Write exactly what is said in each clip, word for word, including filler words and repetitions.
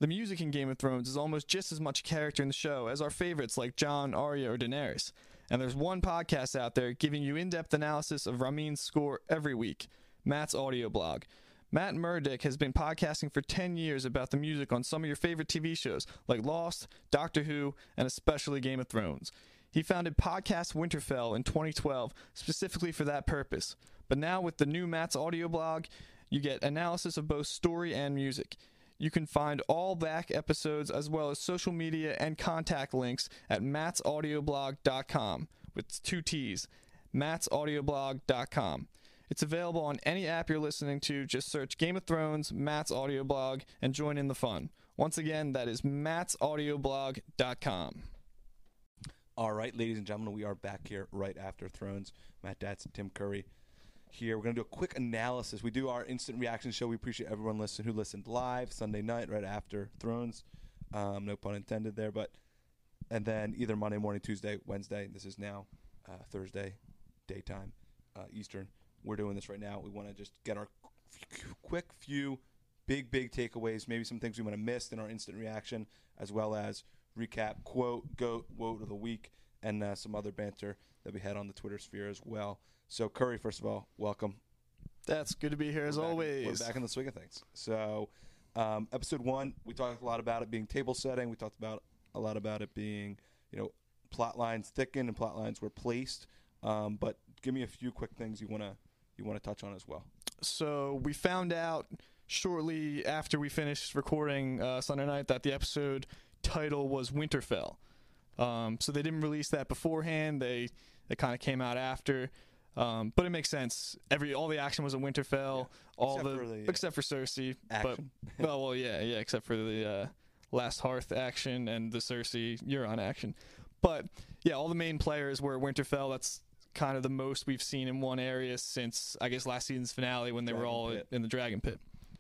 The music in Game of Thrones is almost just as much a character in the show as our favorites like Jon, Arya, or Daenerys. And there's one podcast out there giving you in-depth analysis of Ramin's score every week, Matt's audio blog. Matt Murdick has been podcasting for ten years about the music on some of your favorite T V shows like Lost, Doctor Who, and especially Game of Thrones. He founded Podcast Winterfell in twenty twelve specifically for that purpose. But now with the new Matt's audio blog, you get analysis of both story and music. You can find all back episodes as well as social media and contact links at matts audio blog dot com with two T's, matts audio blog dot com. It's available on any app you're listening to. Just search Game of Thrones, Matt's audio blog, and join in the fun. Once again, that is matts audio blog dot com. All right, ladies and gentlemen, we are back here right after Thrones. Matt Datz and Tim Curry here. We're going to do a quick analysis. We do our instant reaction show. We appreciate everyone listen who listened live Sunday night right after Thrones. Um, no pun intended there, but and then either Monday morning, Tuesday, Wednesday. This is now uh, Thursday, daytime, uh, Eastern. We're doing this right now. We want to just get our f- quick few big, big takeaways, maybe some things we might have missed in our instant reaction, as well as recap, quote, goat, woat of the week, and uh, some other banter that we had on the Twitter sphere as well. So, Curry, first of all, welcome. That's good to be here as we're back, always. We're back in the swing of things. So, um, episode one, we talked a lot about it being table setting. We talked about a lot about it being, you know, plot lines thickened and plot lines were placed. Um, but give me a few quick things you want to you want to touch on as well. So we found out shortly after we finished recording uh, Sunday night that the episode title was Winterfell. Um, so they didn't release that beforehand. They they kind of came out after. Um, but it makes sense. Every all the action was in Winterfell. Yeah. All Except the, for the, uh, except for Cersei. action. But well, well, yeah, yeah. Except for the uh, Last Hearth action and the Cersei Euron action. But yeah, all the main players were at Winterfell. That's kind of the most we've seen in one area since I guess last season's finale when they Dragon were all Pit. in the Dragon Pit.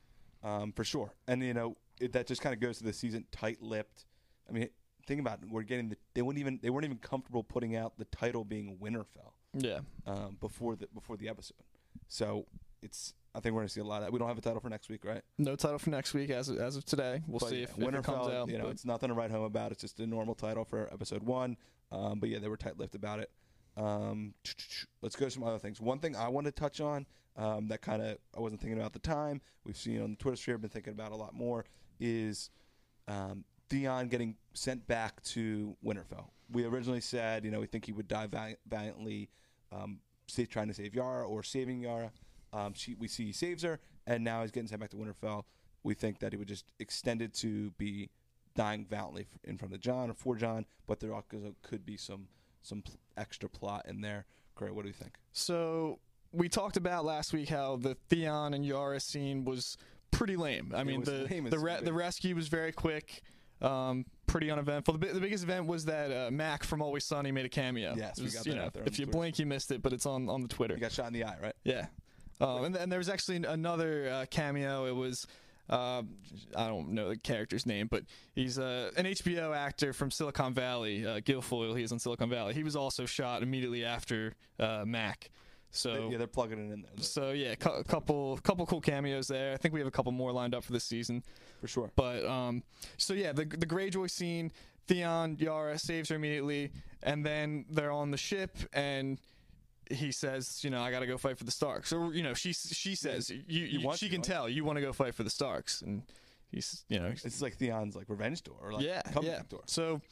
Um, for sure. And, you know, it, that just kind of goes to the season tight-lipped. I mean, think about it. We're getting the they wouldn't even they weren't even comfortable putting out the title being Winterfell. Yeah. Um, before the before the episode. So it's I think we're gonna see a lot of that. We don't have a title for next week, right? No title for next week as of, as of today. We'll But see yeah, if, if it comes Winterfell, out. you know, but- it's nothing to write home about. It's just a normal title for episode one. Um, but yeah, they were tight-lipped about it. Um, let's go to some other things. One thing I want to touch on um, that kind of I wasn't thinking about at the time. We've seen on the Twitter sphere, been thinking about a lot more is um, Theon getting sent back to Winterfell. We originally said, you know, we think he would die vali- valiantly, um, say, trying to save Yara or saving Yara. Um, she, we see he saves her, and now he's getting sent back to Winterfell. We think that he would just extend it to be dying valiantly in front of Jon or for Jon, but there also could be some some pl- extra plot in there. Corey, what do you think? So we talked about last week how the Theon and Yara scene was pretty lame. I It mean, was the lame as the, re- big. the rescue was very quick, um, pretty uneventful. The, bi- the biggest event was that uh, Mac from Always Sunny made a cameo. Yes, It we was, got you that know, out there on if the you Twitter. blink, you missed it, but it's on, on the Twitter. You got shot in the eye, right? Yeah. Um, and, and there was actually another uh, cameo. It was, uh, I don't know the character's name, but he's uh, an H B O actor from Silicon Valley, uh, Guilfoyle. He is on Silicon Valley. He was also shot immediately after uh, Mac. So yeah, they're plugging it in there. So yeah, cu- a couple couple cool cameos there. I think we have a couple more lined up for this season. For sure. But um, so yeah, the the Greyjoy scene, Theon, Yara saves her immediately, and then they're on the ship, and he says, you know, I got to go fight for the Starks. Or you know, she she says, you, you you want she to, can right? tell you want to go fight for the Starks, and he's you know, he's- It's like Theon's like revenge door or like yeah, coming yeah. door. So,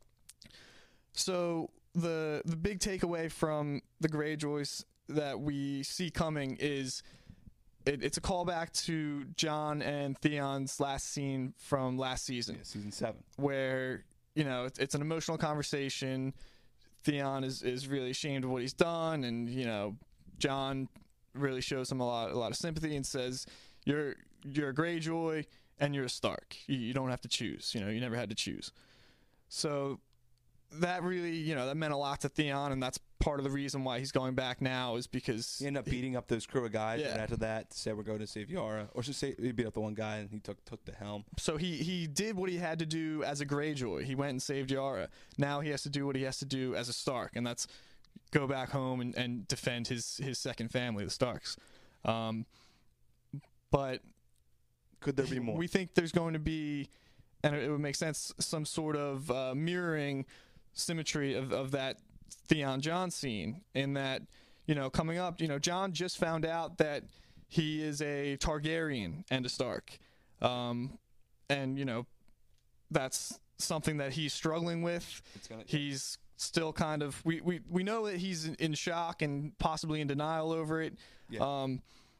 so the the big takeaway from the Greyjoys that we see coming is it, it's a callback to Jon and Theon's last scene from last season, Yeah, season seven. where you know it's, it's an emotional conversation. Theon is, is really ashamed of what he's done, and you know Jon really shows him a lot a lot of sympathy and says, "You're you're a Greyjoy and you're a Stark. You, you don't have to choose. You know, you never had to choose." So that really, you know, that meant a lot to Theon, and that's part of the reason why he's going back now is because He ended up beating up those crew of guys, Yeah. and after that, said we're going to save Yara, or just say he beat up the one guy and he took took the helm. So he, he did what he had to do as a Greyjoy. He went and saved Yara. Now he has to do what he has to do as a Stark, and that's go back home and, and defend his, his second family, the Starks. Um, but Could there be more? we think there's going to be and it would make sense, some sort of uh, mirroring symmetry of, of that Theon Jon scene, in that, you know, coming up, you know, Jon just found out that he is a Targaryen and a Stark. Um, and, you know, that's something that he's struggling with. It's gonna, he's still kind of, we, we, we know that he's in, in shock and possibly in denial over it. Yeah. Um,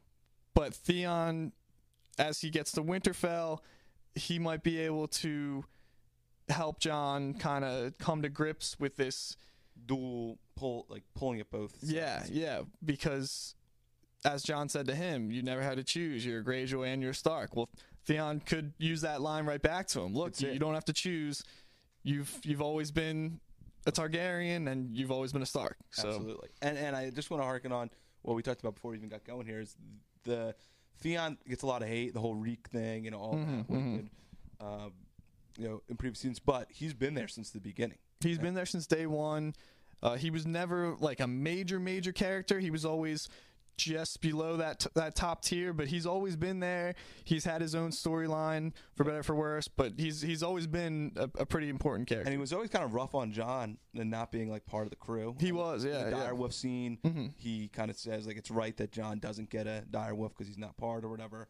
but Theon, as he gets to Winterfell, he might be able to help Jon kind of come to grips with this dual pull, like pulling at both sides. Yeah, yeah, because as Jon said to him, you never had to choose. You're a Greyjoy and you're a Stark. Well, Theon could use that line right back to him. Look, you, you don't have to choose. You've you've always been a Targaryen and you've always been a Stark. So. Absolutely. And and I just want to harken on what we talked about before we even got going here, is the Theon gets a lot of hate, the whole Reek thing and all mm-hmm, that. Mm-hmm. And, um, you know, in previous seasons, but he's been there since the beginning. He's been there since day one. Uh, he was never like a major, major character. He was always just below that t- that top tier, but he's always been there. He's had his own storyline, for better or for worse, but he's he's always been a, a pretty important character. And he was always kind of rough on Jon and not being like part of the crew. He was, yeah. The yeah. direwolf scene, mm-hmm. he kind of says like it's right that Jon doesn't get a direwolf because he's not part or whatever.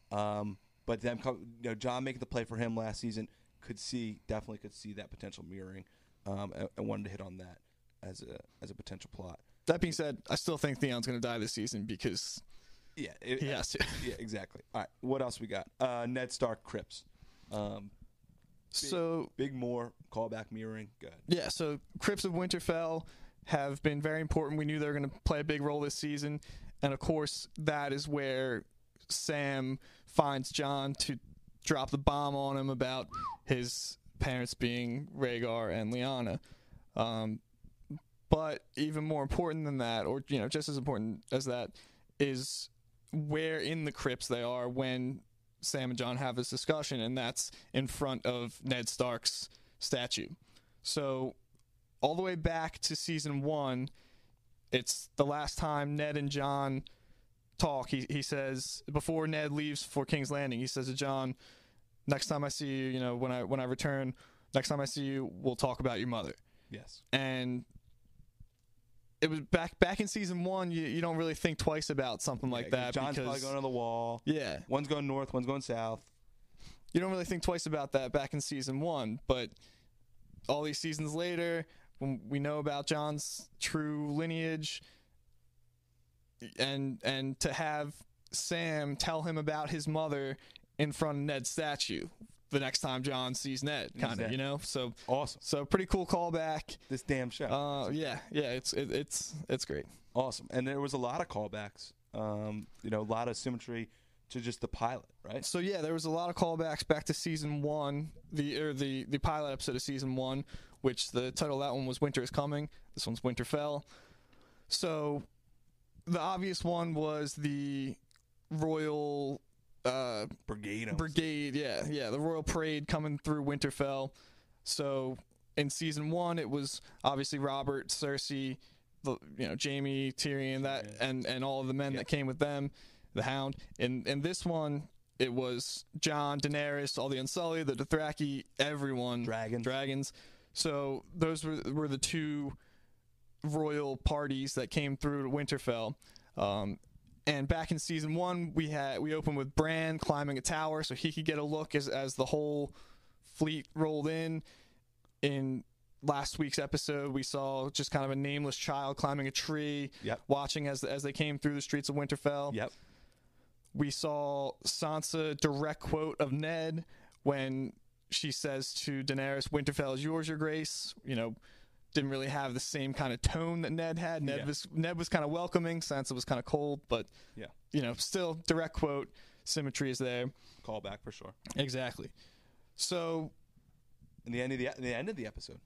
Um, but then, you know, Jon making the play for him last season, could see definitely could see that potential mirroring, um, and, and wanted to hit on that as a as a potential plot. That being said, I still think Theon's going to die this season because yeah, it, he has to. Yeah, exactly. All right, what else we got? Uh, Ned Stark Crips. Um, big, so big more callback mirroring. Good. Yeah, so Crips of Winterfell have been very important. We knew they were going to play a big role this season, and of course, that is where Sam finds Jon to drop the bomb on him about his parents being Rhaegar and Lyanna. Um, but even more important than that, or you know, just as important as that, is where in the crypts they are when Sam and Jon have this discussion, and that's in front of Ned Stark's statue. So all the way back to season one, it's the last time Ned and Jon talk. He he says, before Ned leaves for King's Landing, he says to Jon, next time I see you, you know, when I when I return, next time I see you, we'll talk about your mother. Yes. And it was back back in season one, you, you don't really think twice about something like yeah, that. Jon's because, probably going to the wall. Yeah. One's going north, one's going south. You don't really think twice about that back in season one, but all these seasons later, when we know about Jon's true lineage, and and to have Sam tell him about his mother in front of Ned's statue the next time Jon sees Ned, kind of, Exactly. you know. So Awesome. So pretty cool callback. This damn show. Uh, yeah, yeah, it's it, it's it's great. Awesome. And there was a lot of callbacks. Um, you know, a lot of symmetry to just the pilot, right? So yeah, there was a lot of callbacks back to season one, the or the the pilot episode of season one, which the title of that one was Winter is Coming. This one's Winterfell. So the obvious one was the royal uh, brigade. Brigade, yeah, yeah, the royal parade coming through Winterfell. So in season one, it was obviously Robert, Cersei, the, you know, Jaime, Tyrion, that, yeah. and and all of the men yeah. that came with them, the Hound. In in this one, it was Jon, Daenerys, all the Unsullied, the Dothraki, everyone, Dragons. dragons. So those were were the two royal parties that came through to Winterfell. Um, and back in season one, we had we opened with Bran climbing a tower so he could get a look as as the whole fleet rolled in. In last week's episode, we saw just kind of a nameless child climbing a tree, yep. watching as as they came through the streets of Winterfell. Yep. We saw Sansa direct quote of Ned when she says to Daenerys, "Winterfell is yours, Your Grace." You know, didn't really have the same kind of tone that Ned had. Ned yeah. was Ned was kind of welcoming. Sansa was kind of cold, but yeah, you know, still direct quote. Symmetry is there. Callback for sure. Exactly. So, in the end of the the end of the episode,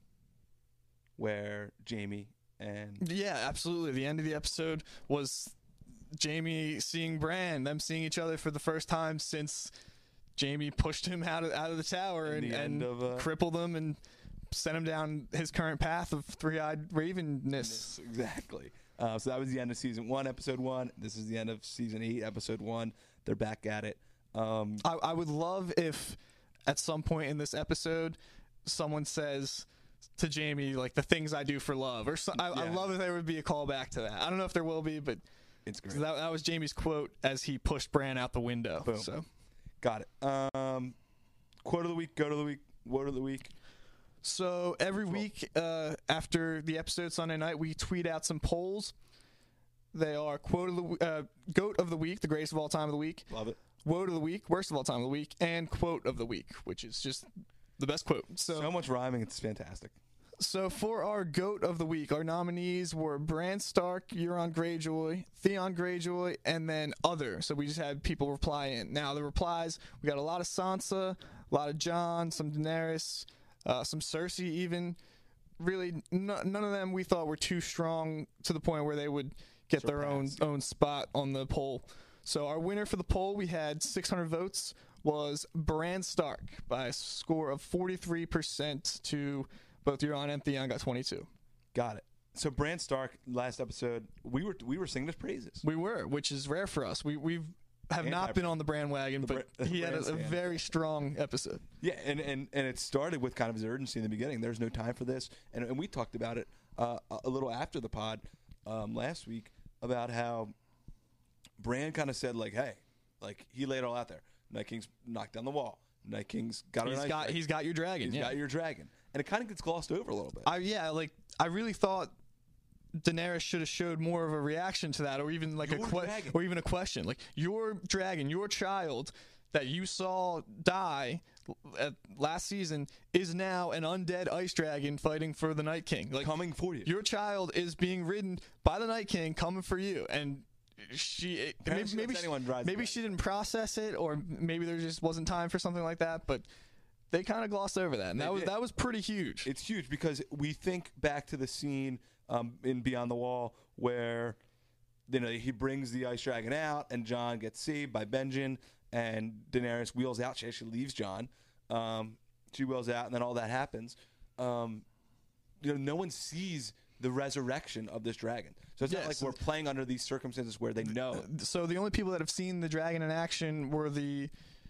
where Jaime and yeah, absolutely, the end of the episode was Jaime seeing Bran, them seeing each other for the first time since Jaime pushed him out of out of the tower in and, the and of, uh, crippled him and sent him down his current path of three-eyed ravenness. Exactly. Uh, so that was the end of season one, episode one. This is the end of season eight, episode one. They're back at it. Um, I, I would love if, at some point in this episode, someone says to Jamie, like, the things I do for love. Or so, I, Yeah. I love if there would be a callback to that. I don't know if there will be, but It's great. that, that was Jamie's quote as he pushed Bran out the window. Boom. So Got it. Um, quote of the week, go to the week, word of the week. So every week uh, after the episode Sunday night, we tweet out some polls. They are quote of the uh, goat of the week, the greatest of all time of the week, Love it. woe of the week, worst of all time of the week, and quote of the week, which is just the best quote. So, So much rhyming. It's fantastic. so for our goat of the week, our nominees were Bran Stark, Euron Greyjoy, Theon Greyjoy, and then other. So we just had people reply in. Now the replies, we got a lot of Sansa, a lot of Jon, some Daenerys. Uh, some Cersei even. Really, n- none of them we thought were too strong to the point where they would get their own Surpass. own spot on the poll. So our winner for the poll, we had six hundred votes, was Bran Stark by a score of forty-three percent to both Euron and Theon got twenty-two. Got it. So Bran Stark, last episode, we were we were singing his praises. We were, which is rare for us. We we've have not Anti- been on the Bran wagon, but Bra- he had a, a Bran stand. very strong episode. Yeah, and, and, and it started with kind of his urgency in the beginning. There's no time for this. And, and we talked about it uh, a little after the pod um, last week about how Bran kind of said, like, hey, like, he laid it all out there. Night King's knocked down the wall. Night King's got He's a nice got dragon. he's got your dragon. He's yeah. got your dragon. And it kind of gets glossed over a little bit. I yeah, like I really thought Daenerys should have showed more of a reaction to that, or even like Your a que- dragon. or even a question, like your dragon, your child that you saw die at last season is now an undead ice dragon fighting for the Night King. Like Coming for you. your child is being ridden by the Night King, coming for you, and she it, maybe Apparently maybe, if she, anyone drives maybe the she didn't process it, or maybe there just wasn't time for something like that, but. They kind of glossed over that, and They that was did. that was pretty huge. It's huge because we think back to the scene um, in Beyond the Wall where you know he brings the ice dragon out and Jon gets saved by Benjen and Daenerys wheels out. She actually leaves Jon. Um, she wheels out and then all that happens. Um, you know, no one sees the resurrection of this dragon. So it's not Yes. like we're playing under these circumstances where they know. So the only people that have seen the dragon in action were the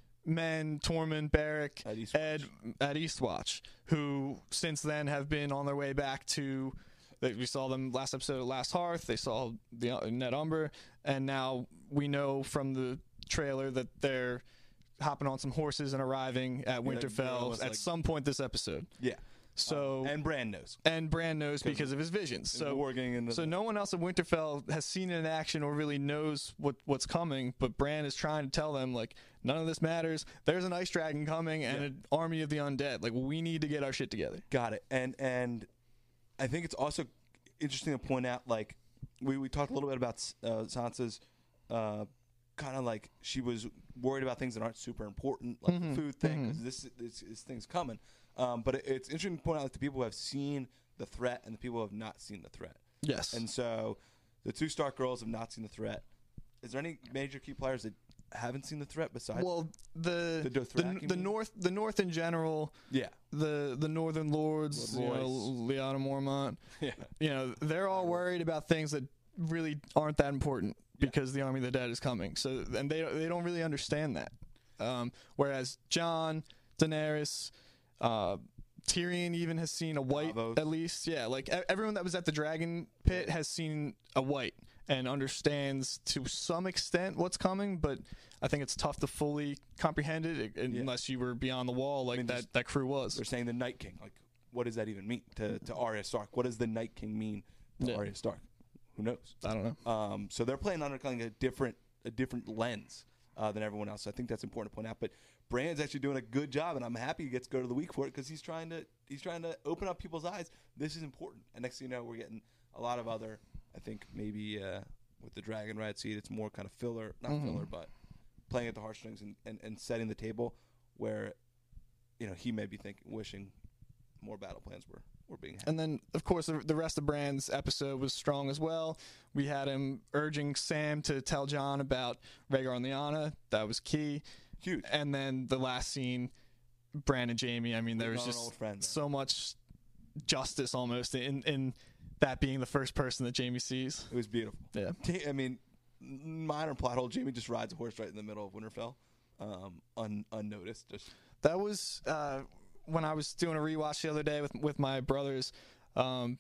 men, Tormund, Beric, At Eastwatch. Ed at Eastwatch, who since then have been on their way back to. Like we saw them last episode of Last Hearth. They saw the uh, Ned Umber, and now we know from the trailer that they're hopping on some horses and arriving at they're Winterfell almost at like- some point this episode. Yeah. So And Bran knows. and Bran knows because of his visions. So warging into so the- no one else at Winterfell has seen it in action or really knows what what's coming. But Bran is trying to tell them like none of this matters. There's an ice dragon coming and Yeah. an army of the undead. Like we need to get our shit together. Got it. And and I think it's also interesting to point out, like we, we talked a little bit about uh, Sansa's uh, kind of like she was worried about things that aren't super important, like the food thing, because this, this this thing's coming. Um, but it, it's interesting to point out like the people who have seen the threat and the people who have not seen the threat. Yes. And so the two Stark girls have not seen the threat. Is there any major key players that haven't seen the threat besides? well, the The the, Dothraki, you the mean? north the north in general, yeah. the the northern lords, Lord you know, Royce. Lyanna Mormont, Yeah. you know, they're all worried about things that really aren't that important because the army of the dead is coming. So and they they don't really understand that. Um, whereas Jon, Daenerys, uh, Tyrion even has seen a white Davos. at least. Yeah, like e- everyone that was at the Dragon Pit has seen a white and understands to some extent what's coming, but I think it's tough to fully comprehend it uh, unless you were beyond the wall like mean, that, there's- that crew was. They're saying the Night King. Like, what does that even mean to, to Arya Stark? What does the Night King mean to Yeah. Arya Stark? Who knows? I don't know. Um, so they're playing under kind of a different a different lens uh, than everyone else. So I think that's important to point out. But Bran's actually doing a good job, and I'm happy he gets to go to the week for it because he's trying to he's trying to open up people's eyes. This is important. And next thing you know, we're getting a lot of other. I think maybe uh, with the Dragon Ride seed, it's more kind of filler, not Mm-hmm. filler, but playing at the heartstrings and, and, and setting the table where you know he may be thinking, wishing more battle plans were were being had. And then, of course, the, the rest of Bran's episode was strong as well. We had him urging Sam to tell Jon about Rhaegar and Lyanna. That was key. Huge. And then the last scene, Bran and Jamie. I mean, there was Rhaegar, an just old friend, man. so much justice almost in, in that being the first person that Jamie sees. It was beautiful. Yeah. Ta- I mean, minor plot hole. Jamie just rides a horse right in the middle of Winterfell, um, un- unnoticed. Just That was uh, when I was doing a rewatch the other day with with my brothers. Um,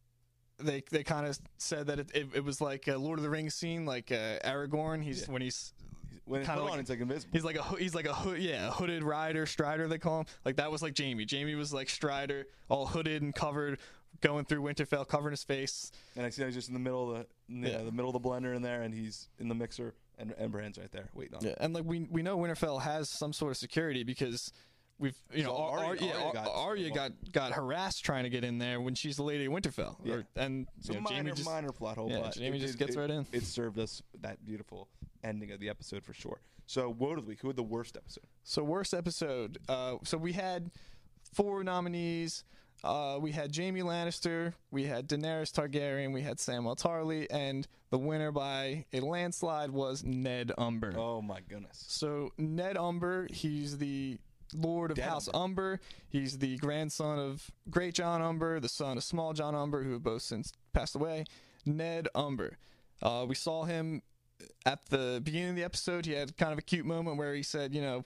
they they kind of said that it, it, it was like a Lord of the Rings scene, like uh, Aragorn. He's Yeah. when he's When it's kinda put like- on, it's like invisible. he's like a hoo- he's like a hood yeah a hooded rider, Strider they call him. Like that was like Jamie. Jamie was like Strider, all hooded and covered, going through Winterfell, covering his face. And I see he's just in the middle of the you Yeah. know, the middle of the blender in there, and he's in the mixer, and, and Bran's right there waiting on him. Yeah, and like we we know Winterfell has some sort of security because we've you know So Ar- Arya- Ar- yeah, Arya Ar- got- Arya got got harassed trying to get in there when she's the Lady of Winterfell. Yeah. Or- and So you know, minor, Jamie just minor plot hole, yeah, but Jamie it, just it- gets it- right in. It served us that beautiful ending of the episode for sure. So, woe of the week. Who had the worst episode? So worst episode. Uh, so we had four nominees. Uh, we had Jaime Lannister, we had Daenerys Targaryen, we had Samwell Tarly, and the winner by a landslide was Ned Umber. Oh my goodness. So Ned Umber, he's the Lord of Dead House Umber. Umber. He's the grandson of Great John Umber, the son of Small John Umber, who have both since passed away. Ned Umber. Uh, we saw him at the beginning of the episode. He had kind of a cute moment where he said, you know,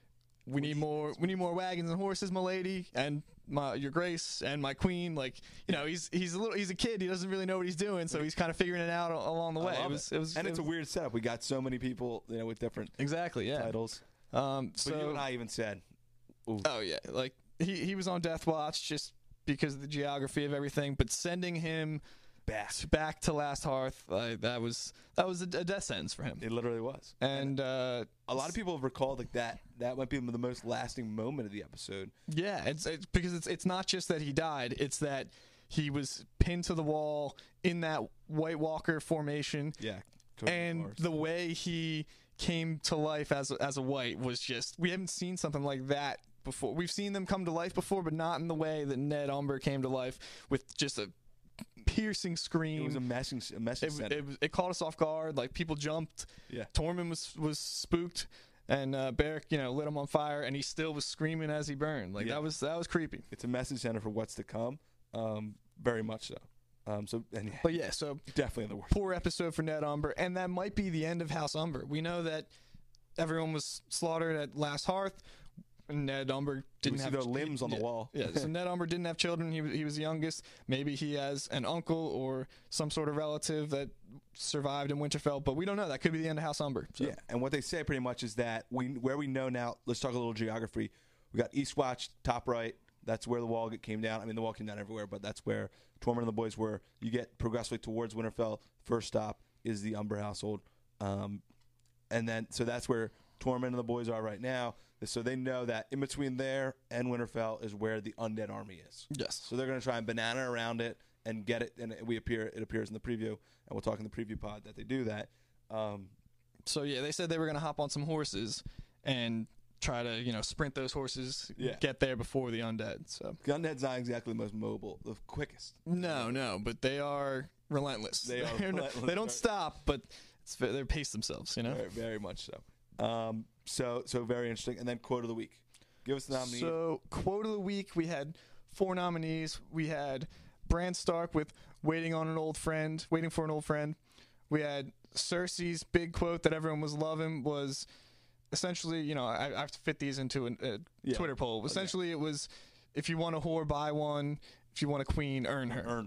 we need more we need more wagons and horses, my lady, and my your grace and my queen. Like, you know, he's he's a little he's a kid. He doesn't really know what he's doing, so he's kind of figuring it out a- along the I way. love It was it was and it it's a was- weird setup. We got so many people, you know, with different exactly, yeah. titles. Um So you so and I even said, ooh, oh yeah, like he he was on death watch just because of the geography of everything, but sending him back. back to Last Hearth, uh, that was that was a, a death sentence for him. It literally was. And uh, A lot of people have recalled like that. That might be the most lasting moment of the episode. yeah, it's, it's because it's it's not just that he died; it's that he was pinned to the wall in that White Walker formation, Yeah. Cody and Mars. the way he came to life as a, as a white was just we haven't seen something like that before. We've seen them come to life before, but not in the way that Ned Umber came to life with just a piercing scream. It was a message. A message. it, center. it, was- it caught us off guard. Like people jumped. Yeah. Tormund was was spooked, and uh, Beric, you know, lit him on fire, and he still was screaming as he burned. Like Yeah. that was that was creepy. It's a message center for what's to come. Um, very much so. Um, so and yeah, But yeah, so definitely the worst. poor episode for Ned Umber, and that might be the end of House Umber. We know that everyone was slaughtered at Last Hearth. and Ned Umber didn't we see have their ch- limbs on the yeah, wall. Yeah, so Ned Umber didn't have children. He was he was the youngest. Maybe he has an uncle or some sort of relative that survived in Winterfell, but we don't know. That could be the end of House Umber. So. Yeah, and what they say pretty much is that we where we know now. Let's talk a little geography. We got Eastwatch, top right. That's where the wall get- came down. I mean, the wall came down everywhere, but that's where Tormund and the boys were. You get progressively towards Winterfell. First stop is the Umber household, um, and then so that's where Tormund and the boys are right now. So they know that in between there and Winterfell is where the undead army is. Yes. So they're going to try and banana around it and get it. And we appear. It appears in the preview, and we'll talk in the preview pod that they do that. Um, So yeah, they said they were going to hop on some horses and try to, you know, sprint those horses, Yeah. get there before the undead. So Undead's not exactly the most mobile, the quickest. no, no, but they are relentless. They are They're not- relentless, They don't right. stop, but it's, they pace themselves. You know. Very, very much so. Um, so, so very interesting. And then quote of the week. Give us the nominee. So, quote of the week, we had four nominees. We had Bran Stark with "Waiting on an old friend," waiting for an old friend. We had Cersei's big quote that everyone was loving was essentially, you know, I, I have to fit these into an- a Yeah. Twitter poll. Essentially, it was, if you want a whore, buy one. If you want a queen, earn her. Earn.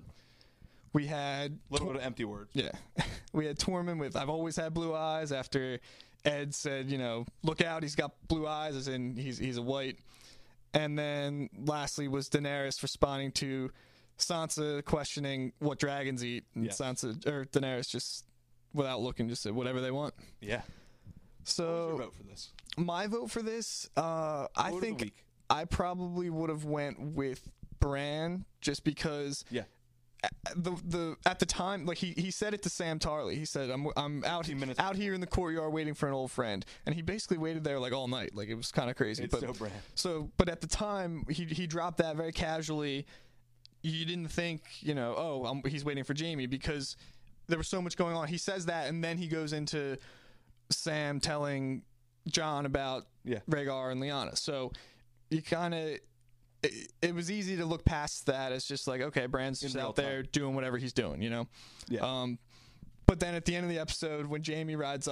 We had A little bit of empty words. yeah. We had Tormund with "I've always had blue eyes" after Ed said, you know, look out, he's got blue eyes, as in he's he's a white. And then lastly was Daenerys responding to Sansa questioning what dragons eat. And Yes. Sansa or Daenerys just without looking just said whatever they want. Yeah. So What was your vote for this? my vote for this, uh, I Quote of the think week. I probably would have went with Bran just because Yeah. the the at the time, like he, he said it to Sam Tarly. He said, "I'm I'm out fifteen minutes. out here in the courtyard waiting for an old friend," and he basically waited there like all night. Like it was kind of crazy. It's but so Bran. so, but at the time, he he dropped that very casually. You didn't think, you know, oh, um he's waiting for Jamie because there was so much going on. He says that, and then he goes into Sam telling John about Yeah. Rhaegar and Lyanna. So you kind of. It, it was easy to look past that as just like, okay, Bran's In just real out there doing whatever he's doing, you know? Yeah. Um, but then at the end of the episode, when Jamie rides up,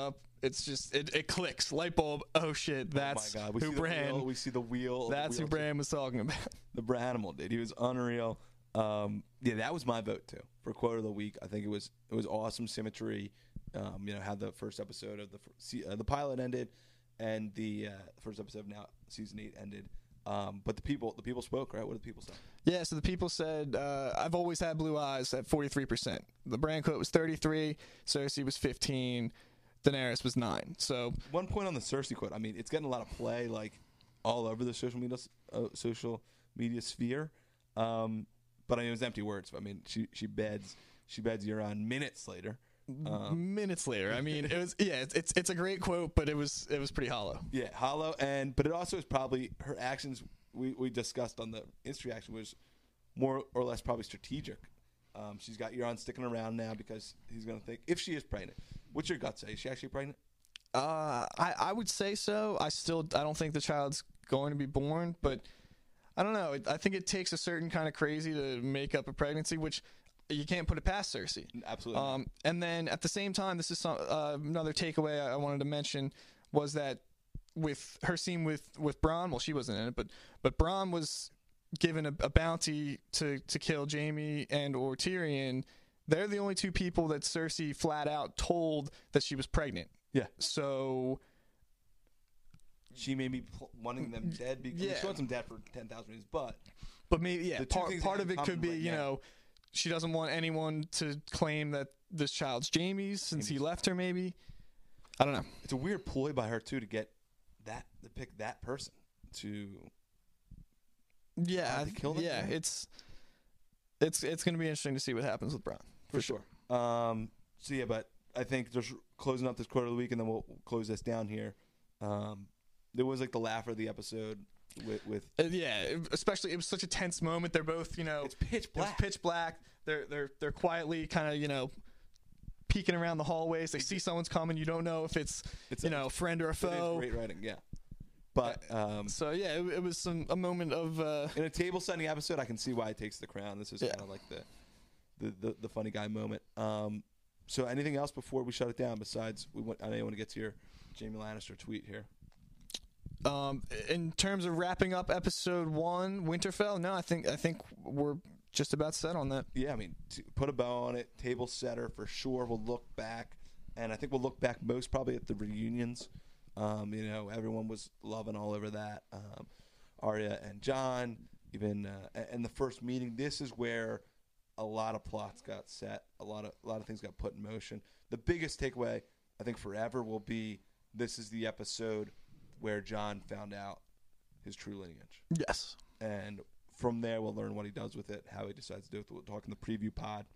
it's just it, it clicks. Light bulb. Oh shit, that's oh my God. We who see the Bran. wheel, we see the wheel. That's the who wheel Bran was talking about. The Branimal, dude. He was unreal. Um, yeah, that was my vote too for quote of the week. I think it was it was awesome symmetry. Um, you know how the first episode of the fir- uh, the pilot ended, and the uh, first episode of now season eight ended. Um, but the people the people spoke, right? What did the people say? Yeah, so the people said, uh, I've always had blue eyes at forty-three percent. The Bran quote was thirty-three, Cersei was fifteen, Daenerys was nine. So one point on the Cersei quote. I mean, it's getting a lot of play, like all over the social media uh, social media sphere. Um, but I mean, it was empty words. I mean, she she beds she beds Euron minutes later. Um, minutes later. I mean, it was yeah. It's, it's it's a great quote, but it was it was pretty hollow. Yeah, hollow, and but it also is probably her actions. We we discussed on the Insta reaction was more or less probably strategic. Um, she's got Euron sticking around now because he's going to think if she is pregnant. What's your gut say? Is she actually pregnant? Uh, I I would say so. I still I don't think the child's going to be born, but I don't know. I think it takes a certain kind of crazy to make up a pregnancy, which you can't put it past Cersei. Absolutely. Um, and then at the same time, this is some, uh, another takeaway I wanted to mention was that with her scene with with Bronn, well, she wasn't in it, but but Bronn was given a, a bounty to to kill Jaime and or Tyrion. They're the only two people that Cersei flat out told that she was pregnant. Yeah. So she may be pl- wanting them dead because yeah. she wants them dead for ten thousand reasons, but but maybe yeah, part part of it could be right you now. know she doesn't want anyone to claim that this child's Jaime's since he left her. Maybe I don't know. It's a weird ploy by her too to get that to pick that person to yeah to kill them. yeah it's it's it's going to be interesting to see what happens with Bronn for, for sure. sure. Um, so yeah, but I think just closing up this quarter of the week, and then we'll close this down here. Um, there was like the laugh of the episode with, with uh, yeah, especially it was such a tense moment. They're both, you know, it's pitch black. It's pitch black. They're they're they're quietly kind of you know peeking around the hallways. They see someone's coming. You don't know if it's, it's you a, know a friend or a foe. Great writing, yeah. But um, so yeah, it, it was some a moment of uh, in a table setting episode. I can see why it takes the crown. This is yeah. kind of like the, the the the funny guy moment. Um, so anything else before we shut it down? Besides, we want, I know you want to get to your Jaime Lannister tweet here. Um, in terms of wrapping up episode one, Winterfell, no, I think I think we're just about set on that. Yeah, I mean, t- put a bow on it. Table setter for sure. We'll look back, and I think we'll look back most probably at the reunions. Um, you know, everyone was loving all over that. Um, Arya and Jon, even uh, and the first meeting. This is where a lot of plots got set. A lot of a lot of things got put in motion. The biggest takeaway, I think, forever will be this is the episode where Jon found out his true lineage. Yes. And from there, we'll learn what he does with it, how he decides to do it. We'll talk in the preview pod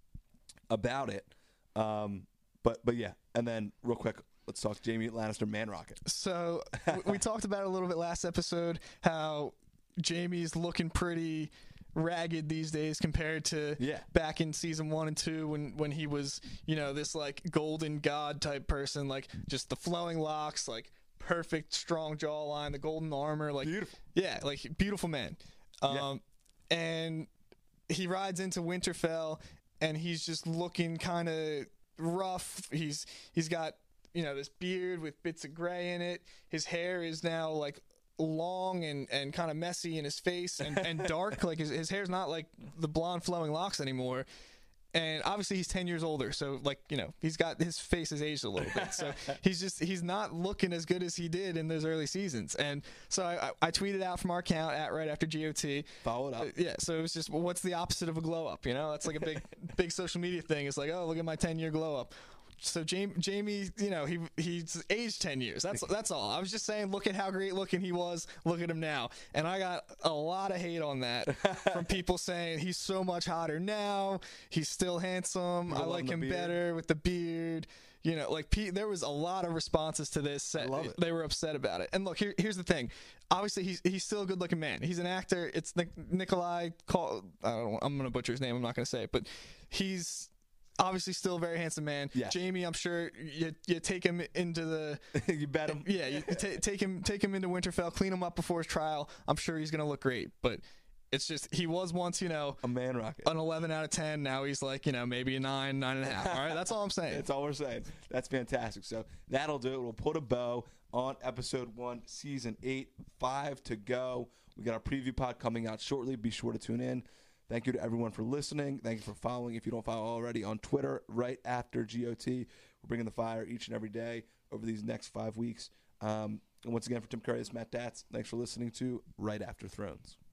about it. Um, but but yeah, and then real quick, let's talk Jaime Lannister Man Rocket. So we talked about it a little bit last episode, how Jaime's looking pretty ragged these days compared to yeah. back in season one and two when, when he was, you know, this like golden god type person, like just the flowing locks, like perfect strong jawline, the golden armor, like beautiful. Yeah, like beautiful man. Um, yeah. And he rides into Winterfell and he's just looking kind of rough. He's he's got, you know, this beard with bits of gray in it. His hair is now like long and, and kind of messy in his face and, and dark. Like his, his hair's not like the blonde flowing locks anymore. And obviously he's ten years older. So like, you know, he's got his face has aged a little bit. So he's just, he's not looking as good as he did in those early seasons. And so I, I tweeted out from our account at right after G O T. Follow it up. Uh, yeah. So it was just, well, what's the opposite of a glow up? You know, that's like a big, big social media thing. It's like, oh, look at my ten year glow up. So Jaime, Jaime, you know, he he's aged ten years. That's that's all. I was just saying, look at how great looking he was. Look at him now. And I got a lot of hate on that from people saying he's so much hotter now. He's still handsome. I like him better with the beard. You know, like Pete, there was a lot of responses to this. I love it. They were upset about it. And look, here, here's the thing. Obviously, he's he's still a good looking man. He's an actor. It's Nic- Nikolai. Call, I don't know, I'm gonna butcher his name. I'm not gonna say it, but he's obviously still a very handsome man. Yeah. Jaime, I'm sure you you take him into the you bet him. Yeah, you t- take him take him into Winterfell, clean him up before his trial. I'm sure he's gonna look great. But It's just he was once, you know, a man rocket, an eleven out of ten. Now he's like, you know, maybe a nine, nine and a half. All right, that's all I'm saying. That's all we're saying. That's fantastic. So that'll do it. We'll put a bow on episode one, season eight. Five to go. We got our preview pod coming out shortly. Be sure to tune in. Thank you to everyone for listening. Thank you for following. If you don't follow already on Twitter, right after G O T, we're bringing the fire each and every day over these next five weeks. Um, and once again, for Tim Curry, it's Matt Datz. Thanks for listening to Right After Thrones.